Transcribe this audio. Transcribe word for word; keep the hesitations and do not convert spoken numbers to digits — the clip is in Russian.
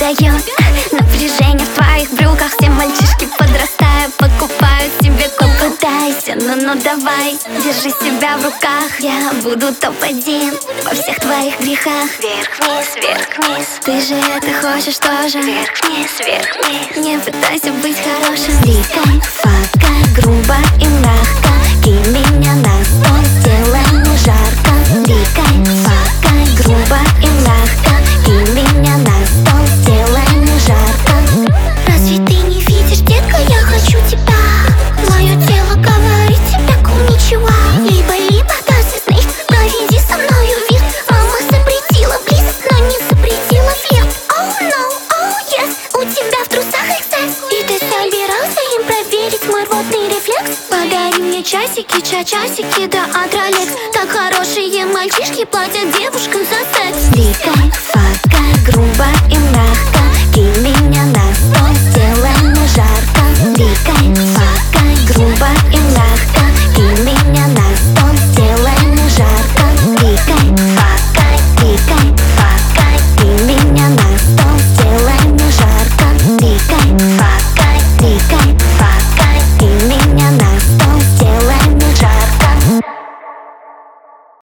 дает напряжение в твоих брюках. Все мальчишки подрастая покупают себе коп. Пытайся, ну ну давай, держи себя в руках. Я буду топ-один во всех твоих грехах. Вверх-вниз, вверх-вниз, ты же это хочешь тоже. Вверх-вниз, вверх-вниз, не пытайся быть хорошим. Дикой, фаткой, грубо и мягко кинь меня на стол, сделай мне жарко. Дикой, фаткой, грубо и мягко кинь меня на стол, сделай мне жарко. Разве ты не видишь, детка, я хочу тебя. Мое тело говорит тебе ничего. Либо-либо даже знаешь, проведи со мною вверх. Мама запретила близость, но не запретила флирт. Oh no, oh yes, у тебя в трусах эксцесс. И ты собирался им проверить мой рвотный рефлекс? Подари мне часики, ча-часики, да Адролекс. Так хорошие мальчишки платят девушкам за секс. Дикой, фаткой, грубо и мягко кинь меня